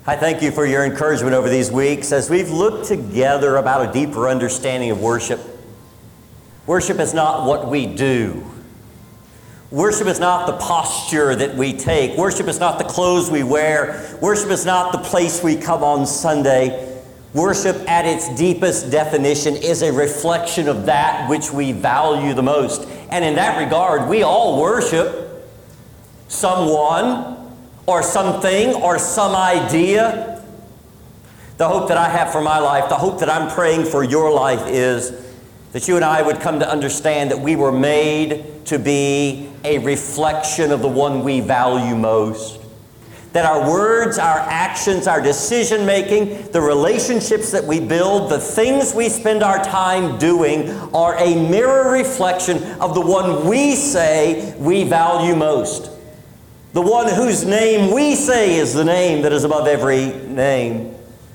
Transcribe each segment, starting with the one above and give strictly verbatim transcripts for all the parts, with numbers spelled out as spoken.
I thank you for your encouragement over these weeks as we've looked together about a deeper understanding of worship. Worship is not what we do. Worship is not the posture that we take. Worship is not the clothes we wear. Worship is not the place we come on Sunday. Worship at its deepest definition is a reflection of that which we value the most. And in that regard, we all worship someone or something or some idea. The hope that I have for my life, the hope that I'm praying for your life is that you and I would come to understand that we were made to be a reflection of the one we value most. That our words, our actions, our decision making, the relationships that we build, the things we spend our time doing are a mirror reflection of the one we say we value most. The one whose name we say is the name that is above every name.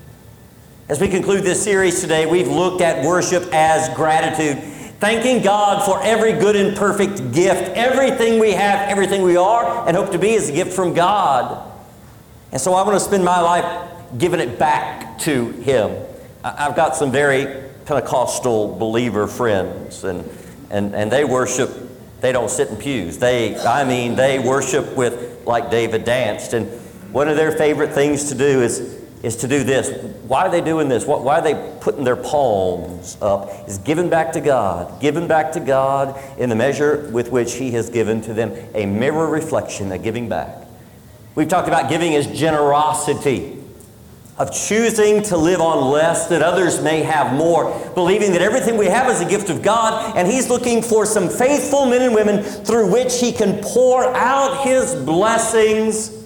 As we conclude this series today, we've looked at worship as gratitude, thanking God for every good and perfect gift. Everything we have, everything we are and hope to be is a gift from God. And so I want to spend my life giving it back to Him. I've got some very Pentecostal believer friends, and, and, and they worship. They don't sit in pews. They, I mean, they worship with, like David danced. And one of their favorite things to do is, is to do this. Why are they doing this? Why are they putting their palms up? Is giving back to God. Giving back to God in the measure with which He has given to them. A mirror reflection of giving back. We've talked about giving as generosity. Of choosing to live on less that others may have more, believing that everything we have is a gift of God, and He's looking for some faithful men and women through which He can pour out His blessings.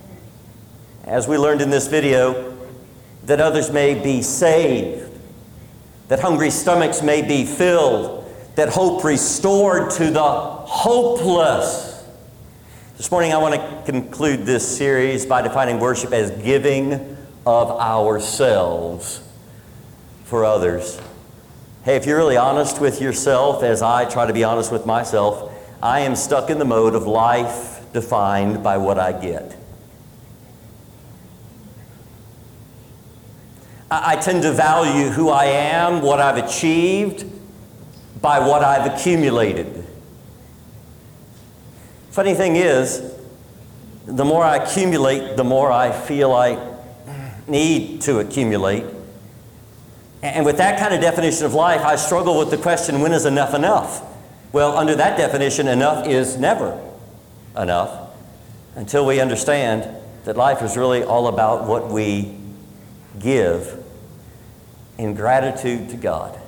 As we learned in this video, that others may be saved, that hungry stomachs may be filled, that hope restored to the hopeless. This morning I want to conclude this series by defining worship as giving of ourselves for others. Hey, if you're really honest with yourself, as I try to be honest with myself, I am stuck in the mode of life defined by what I get. I, I tend to value who I am, what I've achieved, by what I've accumulated. Funny thing is, the more I accumulate, the more I feel I need to accumulate. And with that kind of definition of life, I struggle with the question, when is enough enough? Well, under that definition, enough is never enough until we understand that life is really all about what we give in gratitude to God.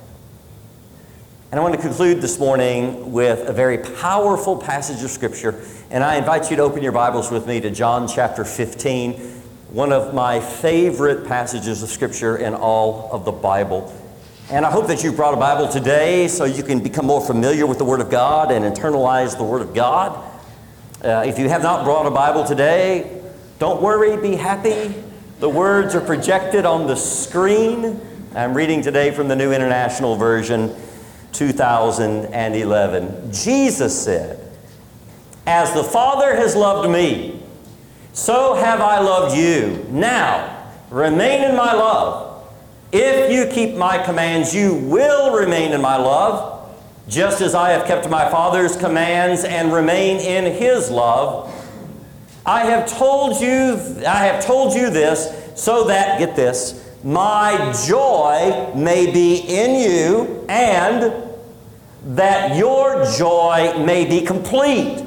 And I want to conclude this morning with a very powerful passage of Scripture. And I invite you to open your Bibles with me to John chapter fifteen. One of my favorite passages of Scripture in all of the Bible. And I hope that you brought a Bible today so you can become more familiar with the Word of God and internalize the Word of God. Uh, if you have not brought a Bible today, don't worry, be happy. The words are projected on the screen. I'm reading today from the New International Version, two thousand eleven. Jesus said, "As the Father has loved me, so have I loved you. Now, remain in my love. If you keep my commands, you will remain in my love, just as I have kept my Father's commands and remain in His love. I have told you, I have told you this, so that, get this, my joy may be in you, and that your joy may be complete,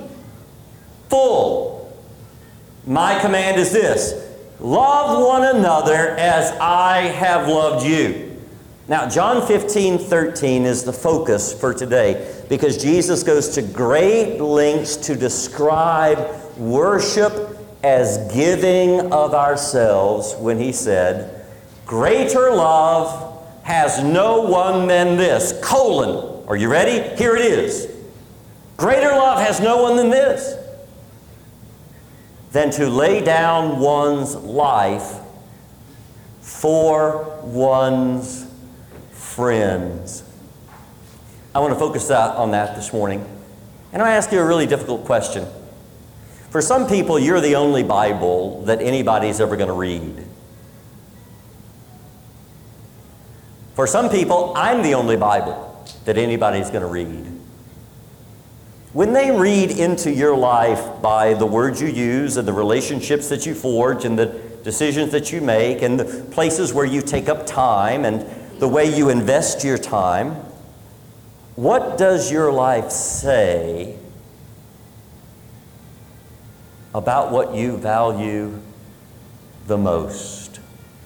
full. My command is this, love one another as I have loved you." Now, John fifteen thirteen is the focus for today because Jesus goes to great lengths to describe worship as giving of ourselves when He said, "Greater love has no one than this, colon." Are you ready? Here it is. "Greater love has no one than this, than to lay down one's life for one's friends." I want to focus out on that this morning. And I ask you a really difficult question. For some people, you're the only Bible that anybody's ever going to read. For some people, I'm the only Bible that anybody's going to read. When they read into your life by the words you use and the relationships that you forge and the decisions that you make and the places where you take up time and the way you invest your time, what does your life say about what you value the most?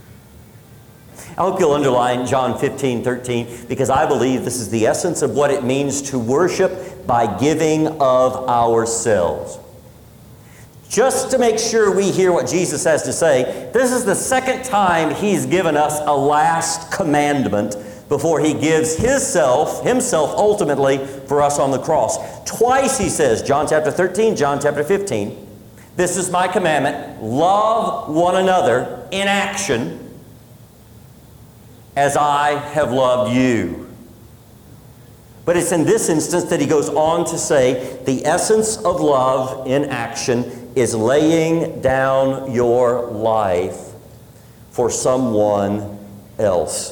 I hope you'll underline John fifteen thirteen, because I believe this is the essence of what it means to worship by giving of ourselves. Just to make sure we hear what Jesus has to say, this is the second time He's given us a last commandment before He gives His self, Himself ultimately, for us on the cross. Twice He says, John chapter thirteen, John chapter fifteen, this is my commandment, love one another in action as I have loved you. But it's in this instance that He goes on to say the essence of love in action is laying down your life for someone else.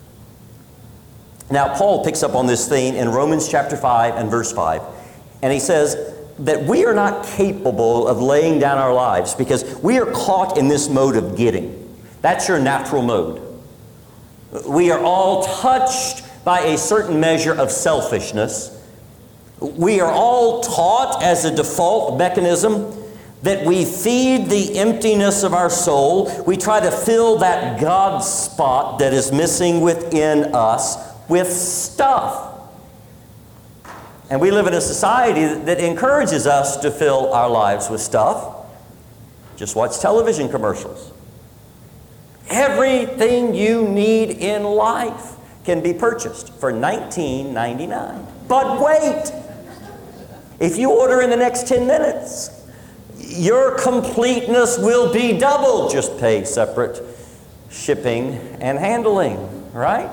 Now, Paul picks up on this theme in Romans chapter five and verse five. And he says that we are not capable of laying down our lives because we are caught in this mode of getting. That's your natural mode. We are all touched by a certain measure of selfishness. We are all taught as a default mechanism that we feed the emptiness of our soul. We try to fill that God spot that is missing within us with stuff. And we live in a society that encourages us to fill our lives with stuff. Just watch television commercials. Everything you need in life can be purchased for nineteen ninety-nine. But wait! If you order in the next ten minutes, your completeness will be double. Just pay separate shipping and handling, right?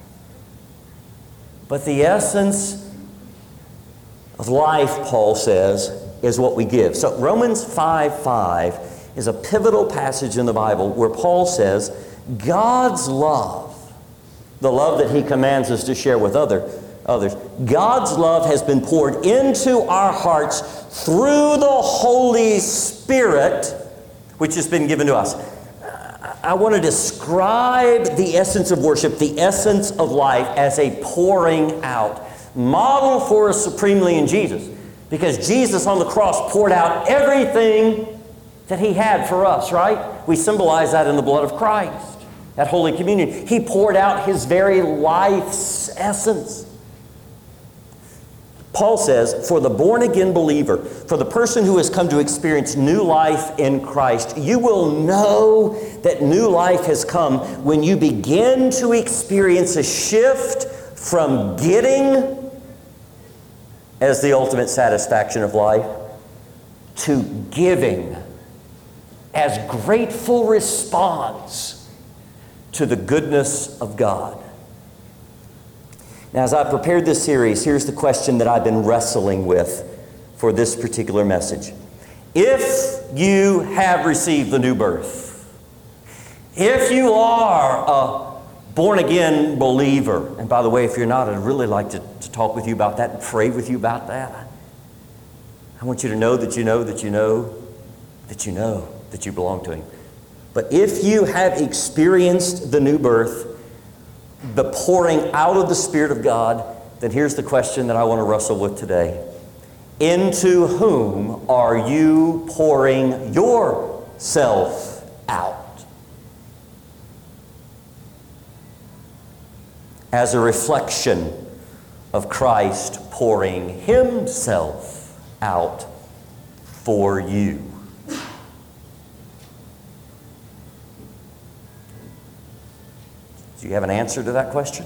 But the essence of life, Paul says, is what we give. So Romans five five is a pivotal passage in the Bible where Paul says God's love, the love that He commands us to share with other, others, God's love has been poured into our hearts through the Holy Spirit, which has been given to us. I want to describe the essence of worship, the essence of life, as a pouring out. Model for us supremely in Jesus, because Jesus on the cross poured out everything that He had for us, right? We symbolize that in the blood of Christ, at Holy Communion. He poured out His very life's essence. Paul says, for the born-again believer, for the person who has come to experience new life in Christ, you will know that new life has come when you begin to experience a shift from getting as the ultimate satisfaction of life to giving as grateful response to the goodness of God. Now, as I prepared this series, here's the question that I've been wrestling with for this particular message. If you have received the new birth, if you are a born-again believer, and by the way, if you're not, I'd really like to, to talk with you about that and pray with you about that. I want you to know that you know that you know that you know that you belong to Him. But if you have experienced the new birth, the pouring out of the Spirit of God, then here's the question that I want to wrestle with today. Into whom are you pouring yourself out? As a reflection of Christ pouring Himself out for you. Do you have an answer to that question?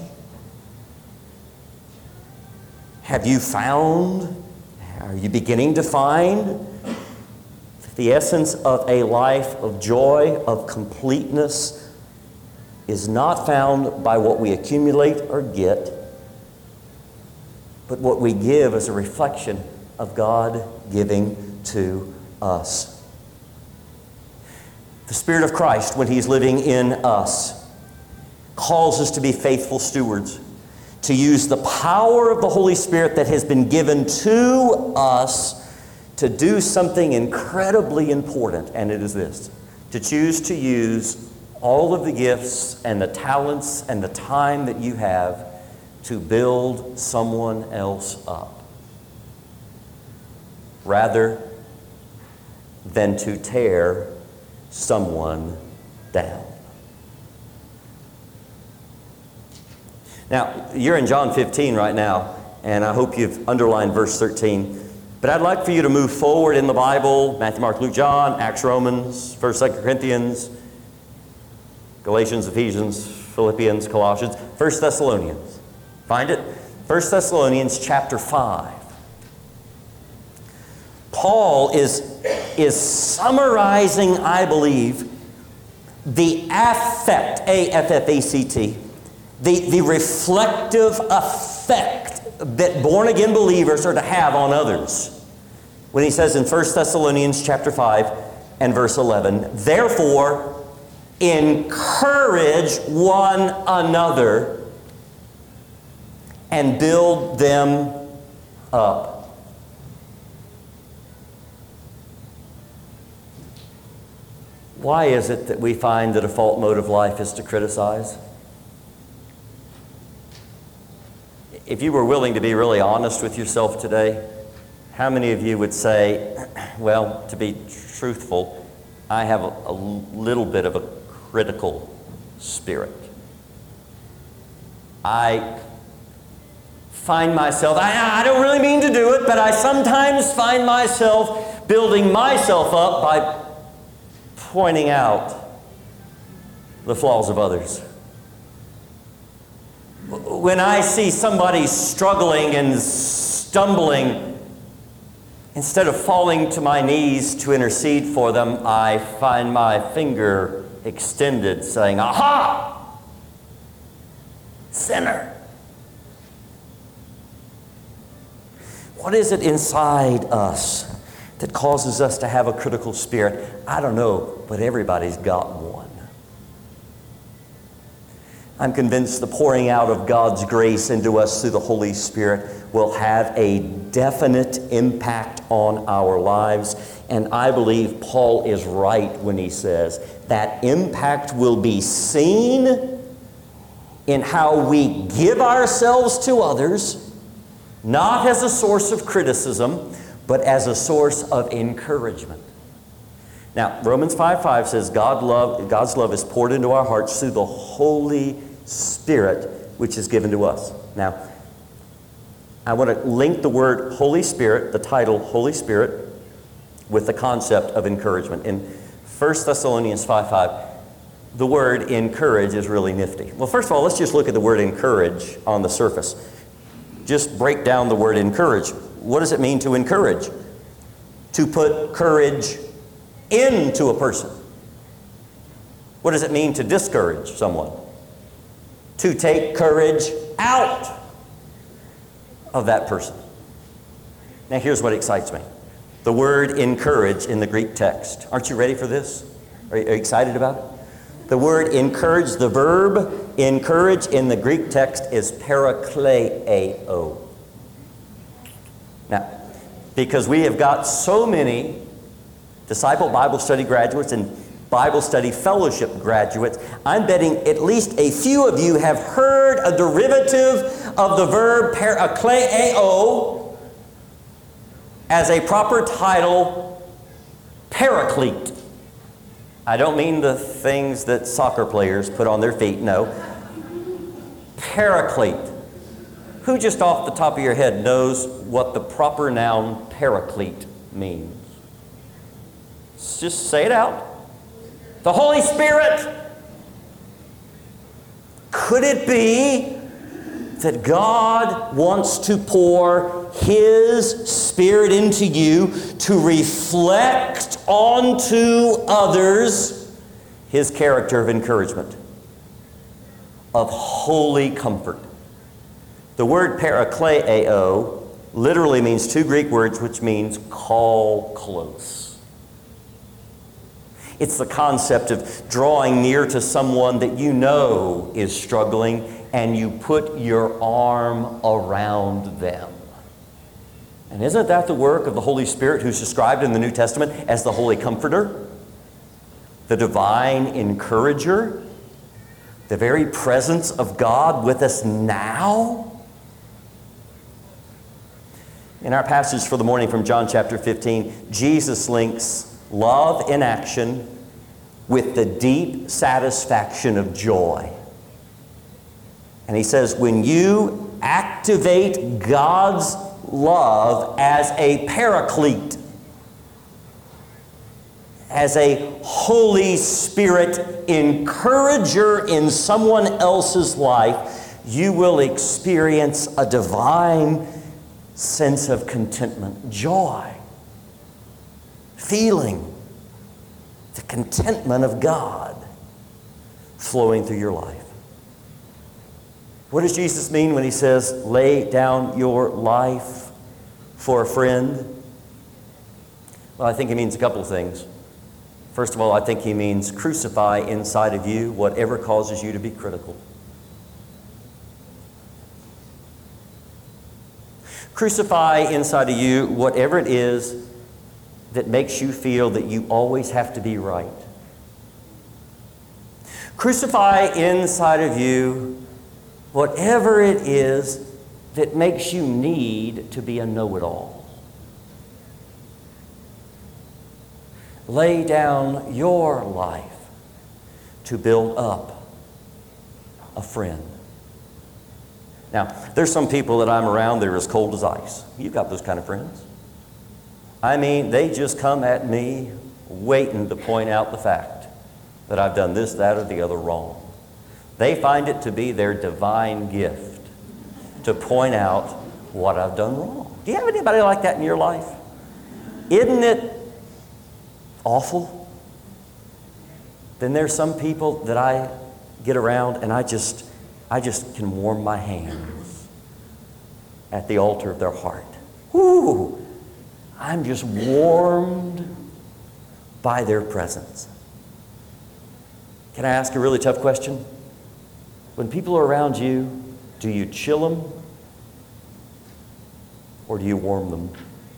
Have you found, are you beginning to find that the essence of a life of joy, of completeness, is not found by what we accumulate or get, but what we give as a reflection of God giving to us. The Spirit of Christ, when He's living in us, calls us to be faithful stewards, to use the power of the Holy Spirit that has been given to us to do something incredibly important, and it is this: to choose to use all of the gifts and the talents and the time that you have to build someone else up, rather than to tear someone down. Now, you're in John fifteen right now, and I hope you've underlined verse thirteen. But I'd like for you to move forward in the Bible: Matthew, Mark, Luke, John, Acts, Romans, First, Second Corinthians, Galatians, Ephesians, Philippians, Colossians, First Thessalonians. Find it? First Thessalonians chapter five. Paul is, is summarizing, I believe, the affect, A F F A C T, the, the reflective effect that born-again believers are to have on others. When he says in First Thessalonians chapter five and verse eleven, therefore, encourage one another and build them up. Why is it that we find the default mode of life is to criticize? If you were willing to be really honest with yourself today, how many of you would say, well, to be truthful, I have a, a little bit of a critical spirit. I find myself, I, I don't really mean to do it, but I sometimes find myself building myself up by pointing out the flaws of others. When I see somebody struggling and stumbling, instead of falling to my knees to intercede for them, I find my finger extended saying, aha! Sinner. What is it inside us that causes us to have a critical spirit? I don't know, but everybody's got one. I'm convinced the pouring out of God's grace into us through the Holy Spirit will have a definite impact on our lives. And I believe Paul is right when he says that impact will be seen in how we give ourselves to others, not as a source of criticism, but as a source of encouragement. Now, Romans five five says God love, God's love is poured into our hearts through the Holy Spirit, which is given to us. Now, I want to link the word Holy Spirit, the title Holy Spirit, with the concept of encouragement. In First Thessalonians five five, the word encourage is really nifty. Well, first of all, let's just look at the word encourage on the surface. Just break down the word encourage. What does it mean to encourage? To put courage into a person. What does it mean to discourage someone? To take courage out of that person. Now here's what excites me. The word encourage in the Greek text. Aren't you ready for this? Are you excited about it? The word encourage, the verb encourage in the Greek text is parakleio. Now, because we have got so many disciple Bible study graduates and Bible study fellowship graduates, I'm betting at least a few of you have heard a derivative of the verb parakleio as a proper title, paraclete. I don't mean the things that soccer players put on their feet, no. Paraclete. Who just off the top of your head knows what the proper noun paraclete means? Just say it out. The Holy Spirit. Could it be that God wants to pour His Spirit into you to reflect onto others His character of encouragement, of holy comfort? The word parakleio literally means two Greek words which means call close. It's the concept of drawing near to someone that you know is struggling and you put your arm around them. And isn't that the work of the Holy Spirit, who's described in the New Testament as the Holy Comforter, the divine encourager, the very presence of God with us now? In our passage for the morning from John chapter fifteen, Jesus links love in action with the deep satisfaction of joy. And he says, when you activate God's love as a paraclete, as a Holy Spirit encourager in someone else's life, you will experience a divine sense of contentment, joy, feeling the contentment of God flowing through your life. What does Jesus mean when he says, lay down your life for a friend? Well, I think he means a couple of things. First of all, I think he means crucify inside of you whatever causes you to be critical. Crucify inside of you whatever it is that makes you feel that you always have to be right. Crucify inside of you whatever it is that makes you need to be a know-it-all. Lay down your life to build up a friend. Now, there's some people that I'm around that are as cold as ice. You've got those kind of friends. I mean, they just come at me waiting to point out the fact that I've done this, that, or the other wrong. They find it to be their divine gift to point out what I've done wrong. Do you have anybody like that in your life? Isn't it awful? Then there's some people that I get around and I just, I just can warm my hands at the altar of their heart. Whoo! I'm just warmed by their presence. Can I ask a really tough question? When people are around you, do you chill them or do you warm them?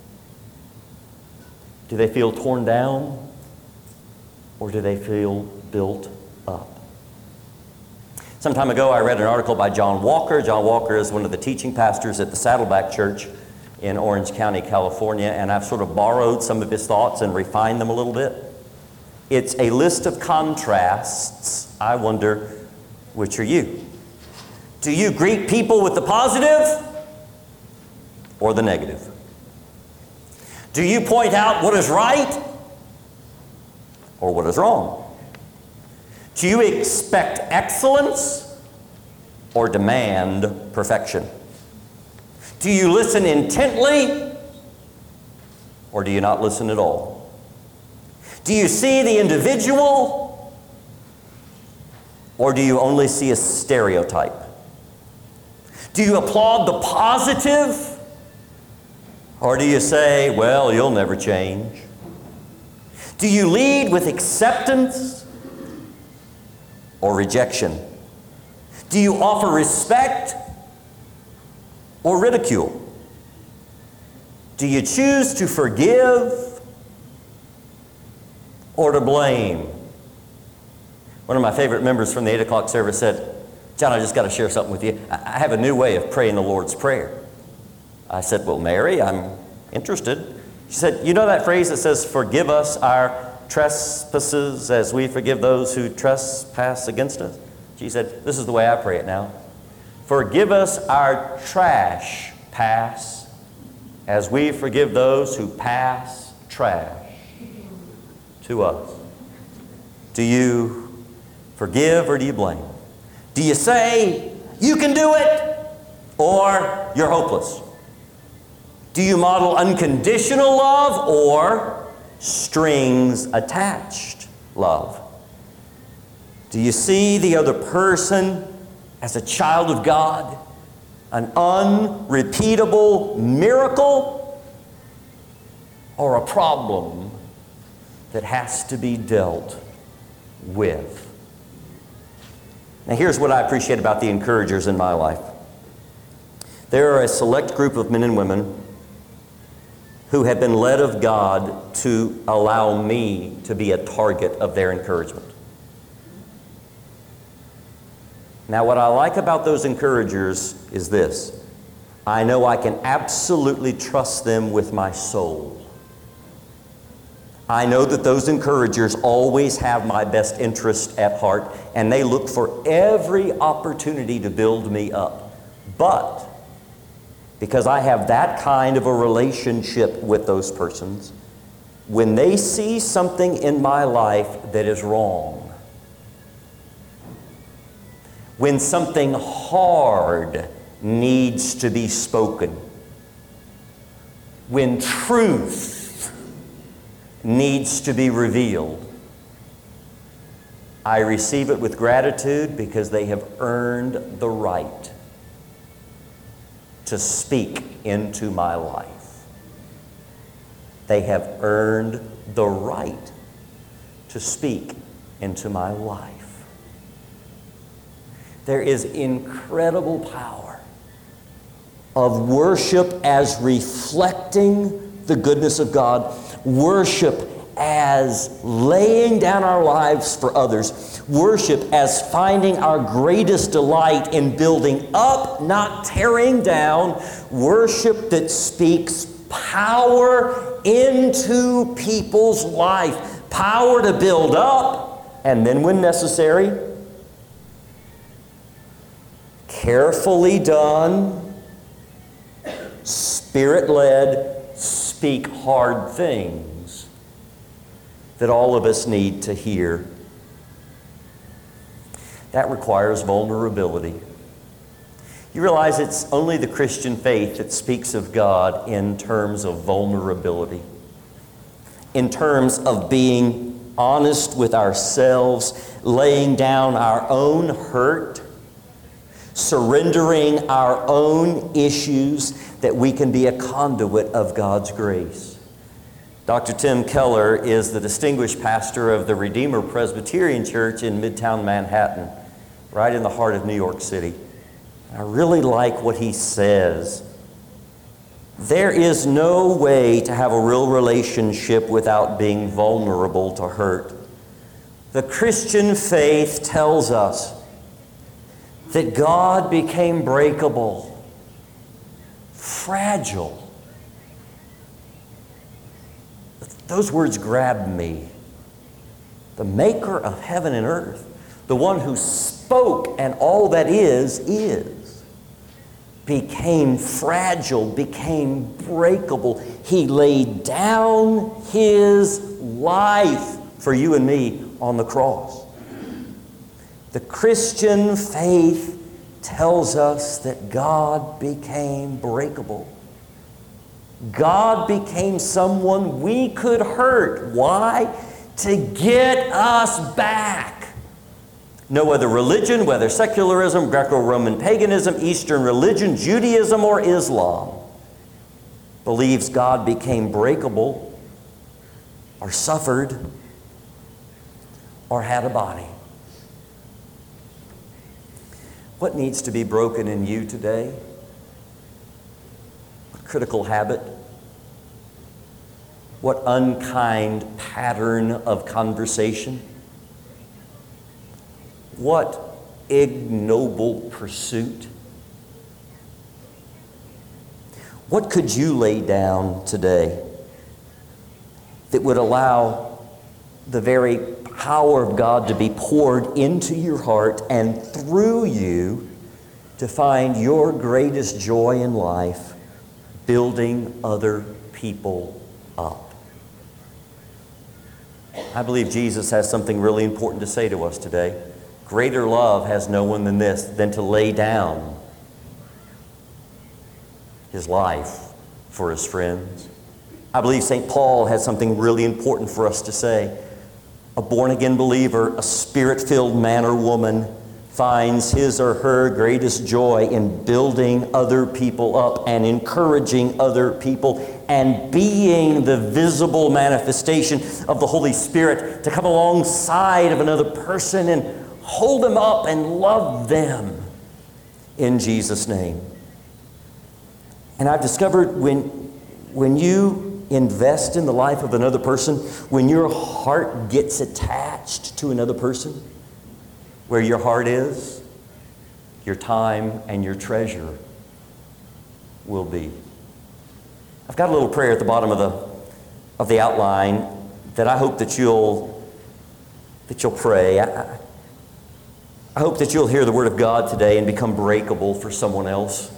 Do they feel torn down or do they feel built up? Some time ago, I read an article by John Walker. John Walker is one of the teaching pastors at the Saddleback Church in Orange County, California, and I've sort of borrowed some of his thoughts and refined them a little bit. It's a list of contrasts. I wonder, which are you? Do you greet people with the positive or the negative? Do you point out what is right or what is wrong? Do you expect excellence or demand perfection? Do you listen intently or do you not listen at all? Do you see the individual or do you only see a stereotype? Do you applaud the positive or do you say, well, you'll never change? Do you lead with acceptance or rejection? Do you offer respect or ridicule? Do you choose to forgive or to blame? One of my favorite members from the eight o'clock service said, John, I just got to share something with you. I have a new way of praying the Lord's Prayer. I said, well, Mary, I'm interested. She said, you know that phrase that says, forgive us our trespasses as we forgive those who trespass against us? She said, this is the way I pray it now. Forgive us our trash pass as we forgive those who pass trash to us. Do you forgive or do you blame? Do you say, you can do it, or you're hopeless? Do you model unconditional love or strings attached love? Do you see the other person as a child of God, an unrepeatable miracle, or a problem that has to be dealt with. Now, here's what I appreciate about the encouragers in my life. There are a select group of men and women who have been led of God to allow me to be a target of their encouragement. Now, what I like about those encouragers is this. I know I can absolutely trust them with my soul. I know that those encouragers always have my best interest at heart, and they look for every opportunity to build me up. But because I have that kind of a relationship with those persons, when they see something in my life that is wrong, when something hard needs to be spoken, when truth needs to be revealed, I receive it with gratitude because they have earned the right to speak into my life. They have earned the right to speak into my life. There is incredible power of worship as reflecting the goodness of God, worship as laying down our lives for others, worship as finding our greatest delight in building up, not tearing down, worship that speaks power into people's life, power to build up, and then when necessary, carefully done, Spirit-led, speak hard things that all of us need to hear. That requires vulnerability. You realize it's only the Christian faith that speaks of God in terms of vulnerability, in terms of being honest with ourselves, laying down our own hurt, surrendering our own issues, that we can be a conduit of God's grace. Doctor Tim Keller is the distinguished pastor of the Redeemer Presbyterian Church in Midtown Manhattan, right in the heart of New York City. I really like what he says. There is no way to have a real relationship without being vulnerable to hurt. The Christian faith tells us that God became breakable, fragile. Those words grabbed me. The maker of heaven and earth, the one who spoke and all that is, is, became fragile, became breakable. He laid down his life for you and me on the cross. The Christian faith tells us that God became breakable. God became someone we could hurt. Why? To get us back. No other religion, whether secularism, Greco-Roman paganism, Eastern religion, Judaism, or Islam, believes God became breakable or suffered or had a body. What needs to be broken in you today? What critical habit? What unkind pattern of conversation? What ignoble pursuit? What could you lay down today that would allow the very power of God to be poured into your heart and through you to find your greatest joy in life, building other people up? I believe Jesus has something really important to say to us today. Greater love has no one than this, than to lay down his life for his friends. I believe Saint Paul has something really important for us to say. A born-again believer, a spirit-filled man or woman, finds his or her greatest joy in building other people up and encouraging other people and being the visible manifestation of the Holy Spirit to come alongside of another person and hold them up and love them in Jesus' name. And I've discovered when, when you invest in the life of another person, when your heart gets attached to another person, where your heart is, your time and your treasure will be. I've got a little prayer at the bottom of the of the outline that I hope that you'll that you'll pray. I, I hope that you'll hear the Word of God today and become breakable for someone else.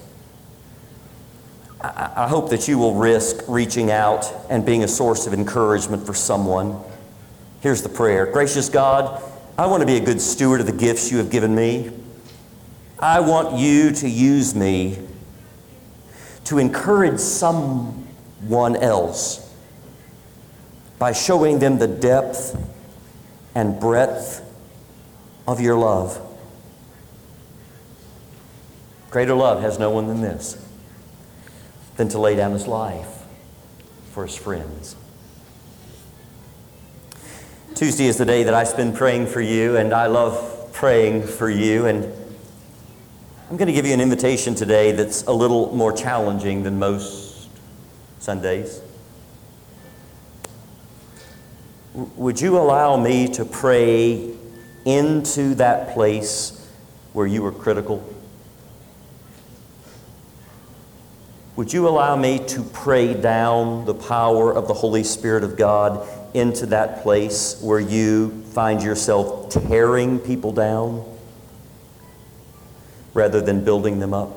I, I hope that you will risk reaching out and being a source of encouragement for someone. Here's the prayer. Gracious God, I want to be a good steward of the gifts you have given me. I want you to use me to encourage someone else by showing them the depth and breadth of your love. Greater love has no one than this, than to lay down his life for his friends. Tuesday is the day that I spend praying for you, and I love praying for you. And I'm going to give you an invitation today that's a little more challenging than most Sundays. W- would you allow me to pray into that place where you were critical? Would you allow me to pray down the power of the Holy Spirit of God into that place where you find yourself tearing people down rather than building them up?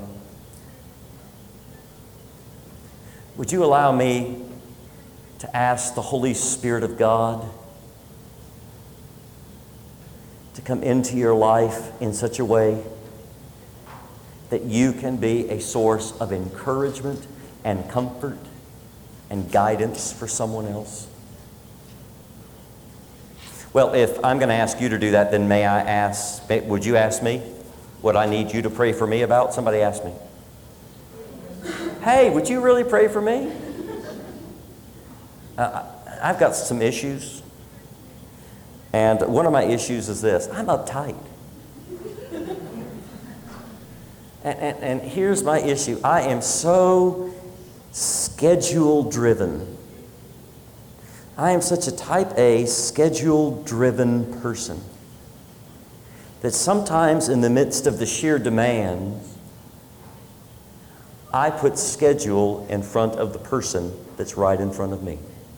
Would you allow me to ask the Holy Spirit of God to come into your life in such a way that you can be a source of encouragement and comfort and guidance for someone else? Well, if I'm going to ask you to do that, then may I ask, would you ask me what I need you to pray for me about? Somebody asked me. Hey, would you really pray for me? Uh, I've got some issues. And one of my issues is this. I'm uptight. And, and, and here's my issue. I am so schedule-driven. I am such a type A, schedule-driven person that sometimes in the midst of the sheer demands, I put schedule in front of the person that's right in front of me.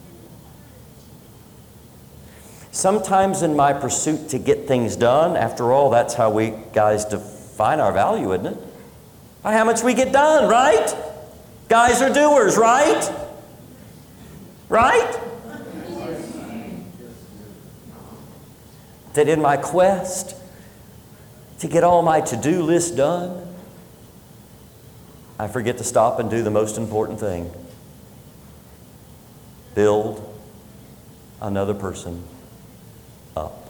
Sometimes in my pursuit to get things done, after all, that's how we guys define our value, isn't it? By how much we get done, right? Guys are doers, right? Right? That in my quest to get all my to-do list done, I forget to stop and do the most important thing. Build another person up.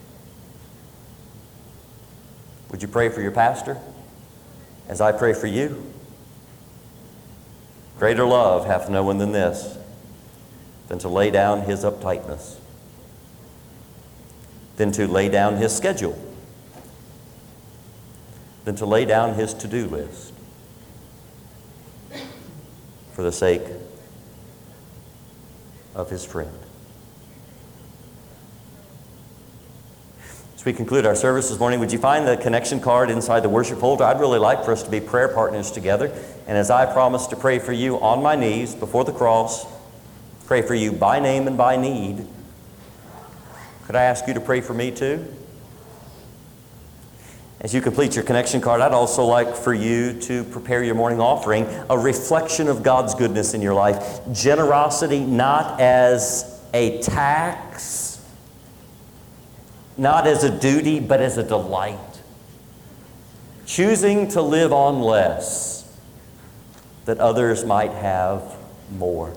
Would you pray for your pastor as I pray for you? Greater love hath no one than this, than to lay down his uptightness, than to lay down his schedule, than to lay down his to-do list for the sake of his friend. As we conclude our service this morning, would you find the connection card inside the worship folder? I'd really like for us to be prayer partners together. And as I promise to pray for you on my knees before the cross, pray for you by name and by need, could I ask you to pray for me too? As you complete your connection card, I'd also like for you to prepare your morning offering, a reflection of God's goodness in your life. Generosity not as a tax, not as a duty, but as a delight. Choosing to live on less, that others might have more.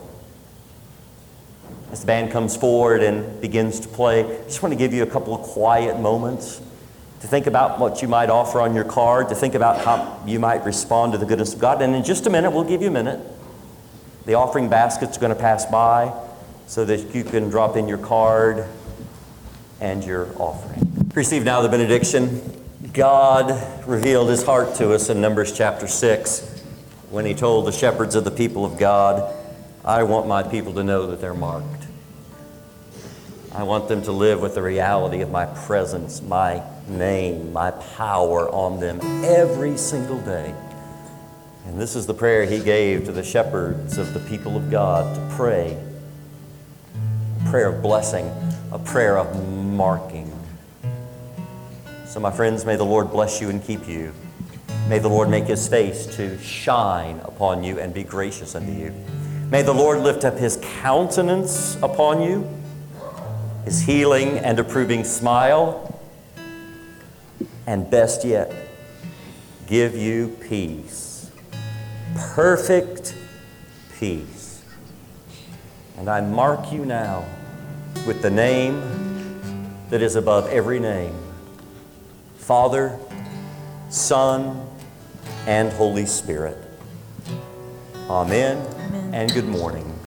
As the band comes forward and begins to play, I just want to give you a couple of quiet moments to think about what you might offer on your card, to think about how you might respond to the goodness of God. And in just a minute, we'll give you a minute. The offering basket's going to pass by so that you can drop in your card and your offering. Receive now the benediction. God revealed his heart to us in Numbers chapter six when he told the shepherds of the people of God, I want my people to know that they're marked. I want them to live with the reality of my presence, my name, my power on them every single day. And this is the prayer he gave to the shepherds of the people of God to pray. A prayer of blessing, a prayer of marking. So my friends, may the Lord bless you and keep you. May the Lord make his face to shine upon you and be gracious unto you. May the Lord lift up his countenance upon you, his healing and approving smile, and best yet, give you peace. Perfect peace. And I mark you now with the name that is above every name, Father, Son, and Holy Spirit. Amen, Amen. And good morning.